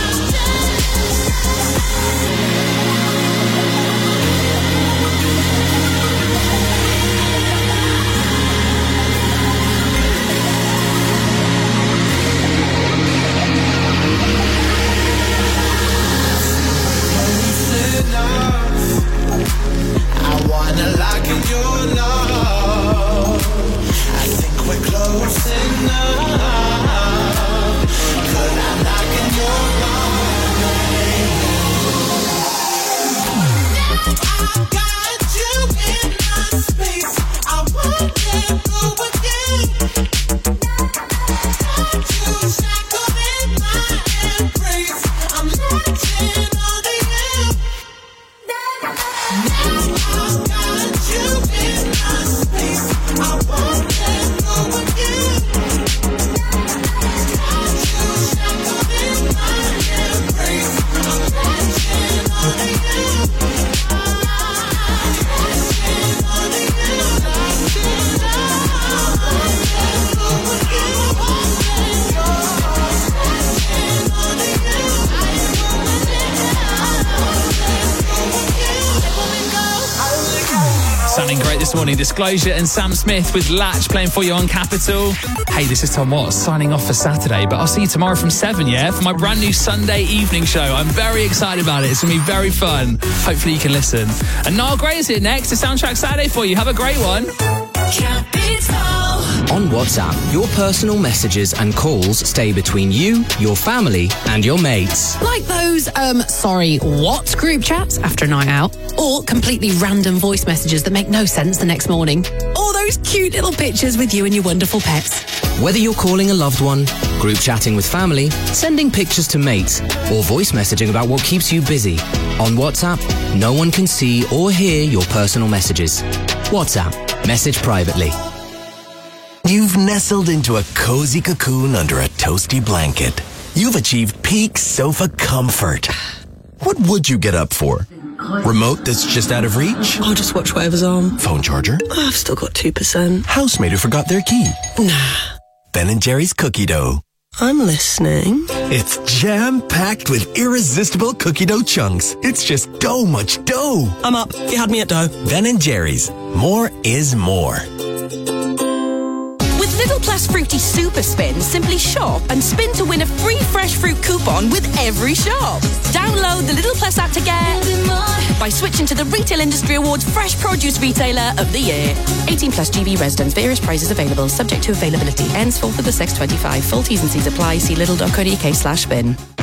S21: I wanna lock in your love. I think we're close enough. Could I lock in your love, babe? Now I got you in my space. I won't let go again. Got you shackled in my embrace. I'm latching on to you. Now I got you in my space. I won't let go again. Got you shackled in my embrace. I'm latching on to you. Latching on to you.
S7: Sounding great this morning. Disclosure and Sam Smith with Latch playing for you on Capital. Hey, this is Tom Watts signing off for Saturday, but I'll see you tomorrow from 7, yeah, for my brand new Sunday evening show. I'm very excited about it. It's going to be very fun. Hopefully you can listen. And Niall Gray is here next to Soundtrack Saturday for you. Have a great one.
S12: On WhatsApp, your personal messages and calls stay between you, your family, and your mates.
S13: Like those, sorry, what group chats after a night out? Or completely random voice messages that make no sense the next morning? Or those cute little pictures with you and your wonderful pets?
S12: Whether you're calling a loved one, group chatting with family, sending pictures to mates, or voice messaging about what keeps you busy, on WhatsApp, no one can see or hear your personal messages. WhatsApp. Message privately.
S14: You've nestled into a cozy cocoon under a toasty blanket. You've achieved peak sofa comfort. What would you get up for? Remote that's just out of reach?
S15: I'll just watch whatever's on.
S14: Phone charger?
S15: I've still got 2%.
S14: Housemate who forgot their key?
S15: Nah.
S14: Ben & Jerry's cookie dough.
S15: I'm listening.
S14: It's jam-packed with irresistible cookie dough chunks. It's just dough much dough.
S15: I'm up. You had me at dough.
S14: Ben & Jerry's. More is more.
S2: With Little Plus Fruity Super Spin, simply shop and spin to win a free fresh fruit coupon with every shop. Download the Little Plus app to get by switching to the Retail Industry Awards Fresh Produce Retailer of the Year. 18 plus GB residents. Various prices available. Subject to availability. Ends 4th of the 6th 25. Full T's and C's apply. See lidl.co.uk/spin.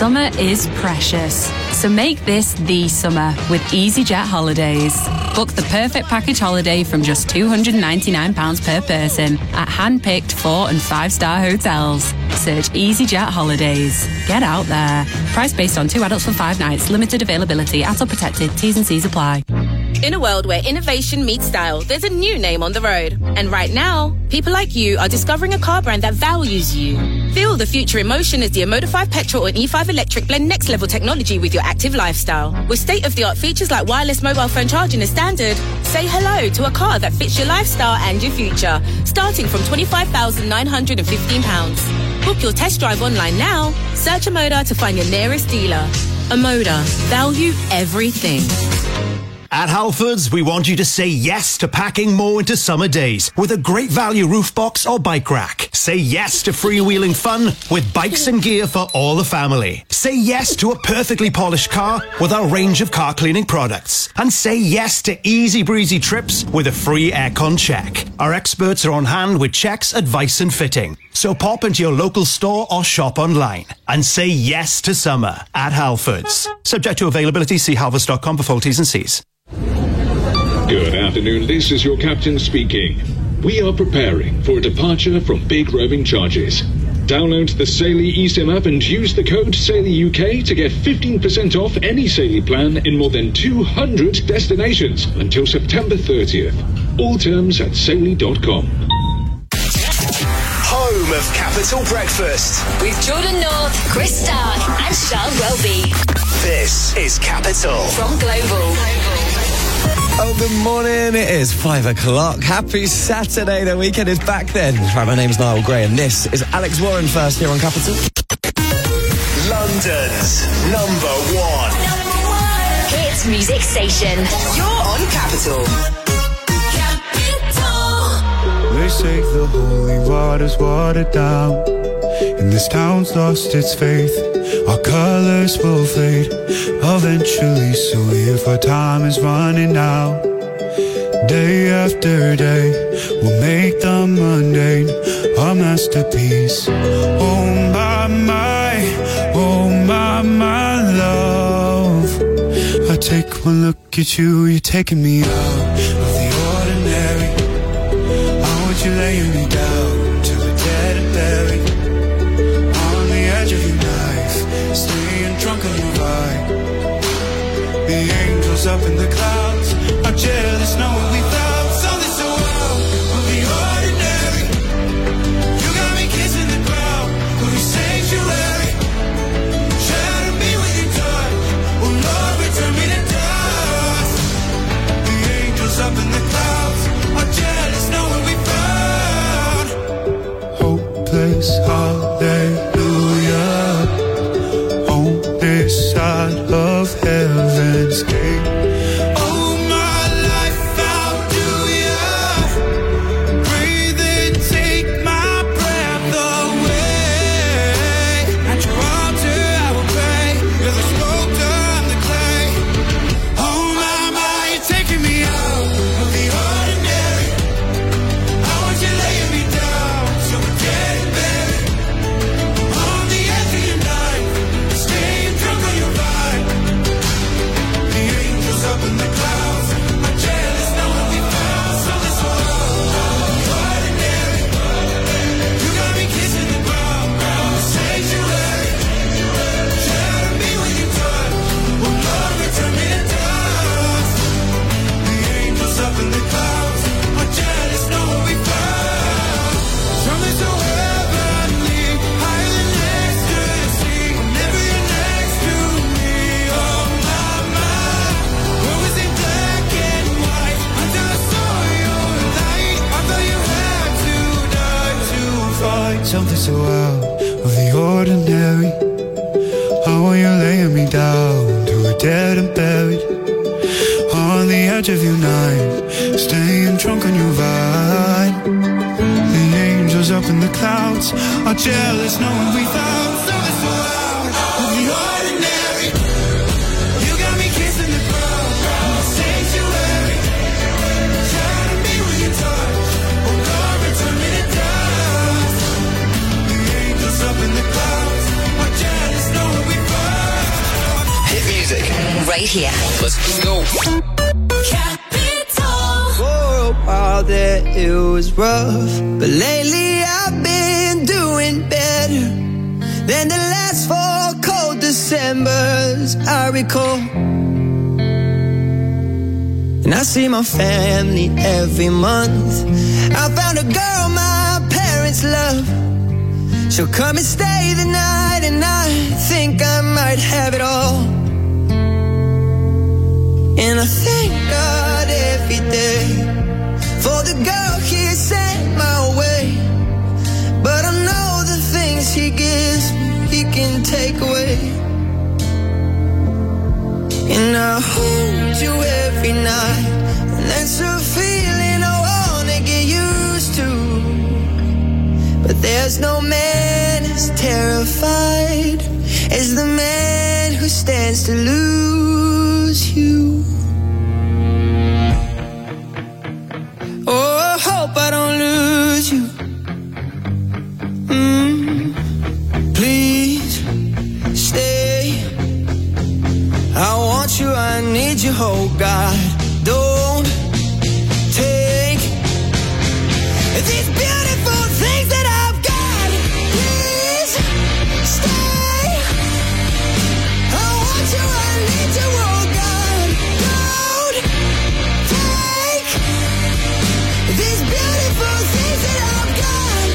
S1: Summer is precious, so make this the summer with EasyJet Holidays. Book the perfect package holiday from just £299 per person at hand-picked 4- and 5-star hotels. Search EasyJet Holidays. Get out there. Price based on 2 adults for 5 nights. Limited availability. ATOL protected. T's and C's apply.
S2: In a world where innovation meets style, there's a new name on the road. And right now, people like you are discovering a car brand that values you. Feel the future in motion as the Omoda 5 Petrol and E5 Electric blend next-level technology with your active lifestyle. With state-of-the-art features like wireless mobile phone charging as standard, say hello to a car that fits your lifestyle and your future, starting from £25,915. Book your test drive online now. Search Omoda to find your nearest dealer. Omoda. Value everything.
S16: At Halfords, we want you to say yes to packing more into summer days with a great value roof box or bike rack. Say yes to freewheeling fun with bikes and gear for all the family. Say yes to a perfectly polished car with our range of car cleaning products. And say yes to easy breezy trips with a free aircon check. Our experts are on hand with checks, advice and fitting. So pop into your local store or shop online and say yes to summer at Halfords. Subject to availability, see halfords.com for full T's and C's.
S17: Good afternoon, this is your captain speaking. We are preparing for a departure from big roaming charges. Download the Saily eSIM app and use the code SAILYUK to get 15% off any Saily plan in more than 200 destinations until September 30th. All terms at saily.com.
S5: Home of Capital Breakfast.
S2: With Jordan North, Chris Stark and Charles Welby.
S5: This is Capital.
S2: From Global.
S18: Oh, good morning. It is 5 o'clock. Happy Saturday. The weekend is back then. Right, my name's Niall Gray and this is Alex Warren first here on Capital.
S5: London's number one
S2: hits music station. You're on Capital.
S19: They say the holy water's watered down, and this town's lost its faith. Our colors will fade eventually, so if our time is running out, day after day, we'll make the mundane our masterpiece. Oh my love, I take one look at you, you're taking me out of the ordinary. You laying me down to the dead and buried on the edge of your knife, staying drunk on your vibe. The angels up in the clouds are jealous knowing we found something so wild of the ordinary. You got me kissing the ground of your sanctuary. Shadow me when you touch, oh Lord, return me to dust. The angels up in the clouds are jealous knowing we hallelujah on this side of heaven's gate. Oh, my life, how do ya breathe and take my breath away? At your altar I will pray, you're the sculptor, I'm the clay. Oh my, you're taking me out of the ordinary. I want you laying me down so we're dead and buried on the edge of your night, staying drunk on your vibe. The angels up in the clouds are jealous knowing we found something so ordinary. You got me kissing the ground, sanctuary. Shadow me when you touch, oh Lord, return me to dust. The angels up in the clouds are jealous knowing we found something so heavenly, higher than ecstasy. Whenever you're next to me, oh my, what was it black and white until I saw your light? I thought you had to die to fight something so out of the ordinary. How are you laying me down to a dead and buried on the edge of your night, staying drunk on your vine. The angels up in the clouds are jealous knowing we found something so out of the ordinary. You got me kissing the ground, sanctuary. Shadow me when you touch, oh Lord, return me to dust. The angels up in the clouds are jealous knowing we found
S11: right here.
S12: Let's go.
S21: For a while there it was rough, but lately I've been doing better than the last 4 cold Decembers I recall. And I see my family every month. I found a girl my parents love. She'll come and stay the night, and I think I might have it all. And I thank God every day for the girl He sent my way. But I know the things He gives He can take away. And I hold you every night, and that's a feeling I wanna get used to. But there's no man as terrified as the man who stands to lose you. Oh, I hope I don't lose you. Please stay. I want you, I need you, oh God. Don't take these beautiful things that I've got. Please stay. I want you, I need you, oh God. Don't take these beautiful things that I've got.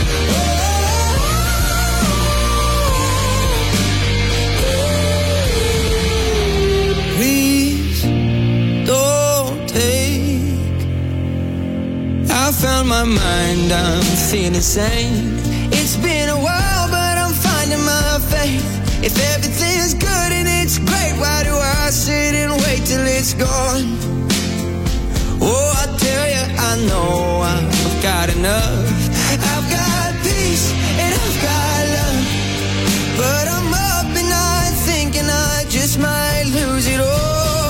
S21: Please don't take. I found my mind, I'm feeling sane. It's been a while, but I'm finding my faith. If everything's good and it's great, why do I sit and wait till it's gone? Oh, I tell you, I know I've got enough. I've got peace and I've got love. But I'm up and I'm thinking I just might lose it all.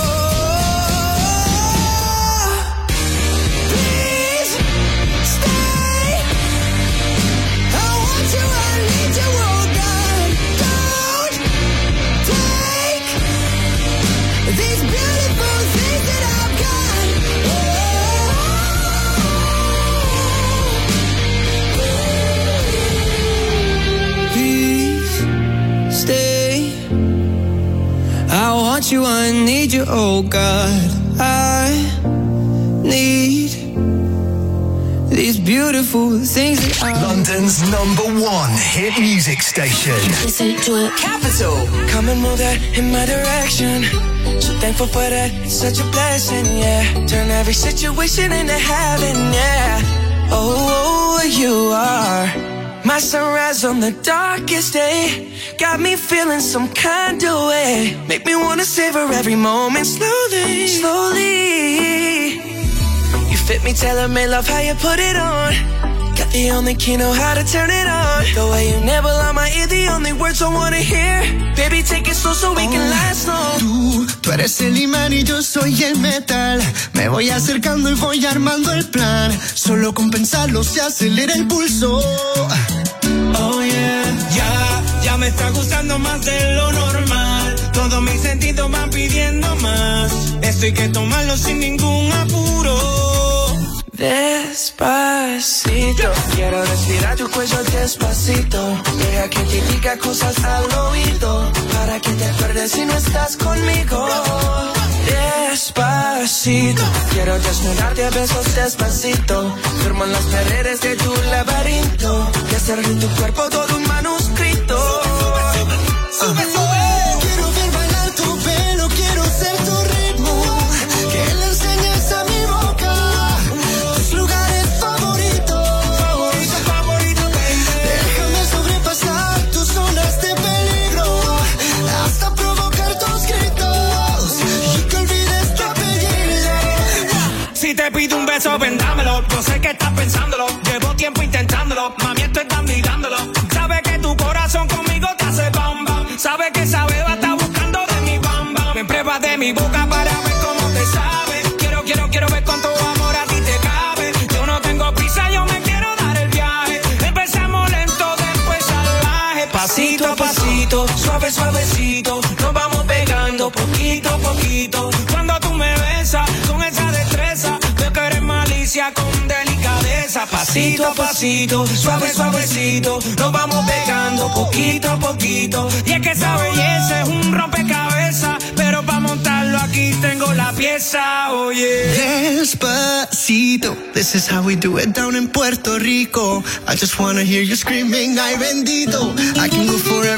S21: Please stay. I want you, I need you, oh God. Don't take these beautiful things that I've got. Please stay. I want you, I need you, oh God. I need these beautiful things that I...
S5: London's #1 hit music station. Capital.
S21: Come and move that in my direction. So thankful for that, it's such a blessing, yeah. Turn every situation into heaven, yeah. Oh, you are my sunrise on the darkest day. Got me feeling some kind of way. Make me wanna savor every moment slowly, slowly. You fit me, tailor-made, love how you put it on. Got the only key, know how to turn it on. The way you never lie my ear, the only words I wanna hear. Baby, take it slow so we can last long.
S19: Tú eres el imán y yo soy el metal. Me voy acercando y voy armando el plan. Solo con pensarlo se acelera el pulso.
S10: Oh yeah, ya me está gustando más de lo normal. Todos mis sentidos van pidiendo más. Esto hay que tomarlo sin ningún apuro.
S21: Despacito, quiero respirar tu cuello despacito. Deja que te diga cosas al oído, para que te acuerdes si no estás conmigo. Despacito, quiero desnudarte a besos despacito. Firmo en las paredes de tu laberinto y hacer de tu cuerpo todo un manuscrito.
S19: Sube, sube. Quiero ver bailar tu pelo, quiero ser tu ritmo. Que le enseñes a mi boca tus lugares favoritos. Déjame sobrepasar tus zonas de peligro, hasta provocar tus gritos y que olvides tu apellido.
S10: Si te pido un beso, ven dámelo. Yo sé que estás pensándolo, llevo tiempo intentándolo. Mami, esto es mirándolo. Sabes que tu corazón conmigo te hace bam bam. Sabes que esa beba está buscando de mi bam bam. Me pruebas de mi boca para ver cómo te sabe. Quiero ver cuánto amor a ti te cabe. Yo no tengo prisa, yo me quiero dar el viaje. Empezamos lento, después salvaje. Pasito a pasito, suave suavecito, nos vamos pegando. poquito, poquito, poquito. Cuando tú me besas con esa destreza, veo que eres malicia con delicadeza. Pasito a pasito, suave, suavecito, nos vamos pegando poquito a poquito. Y es que esa belleza es un rompecabezas, pero para montarlo aquí tengo la pieza, oye.
S20: Despacito, this is how we do it down in Puerto Rico. I just wanna hear you screaming, ay bendito. I can go forever.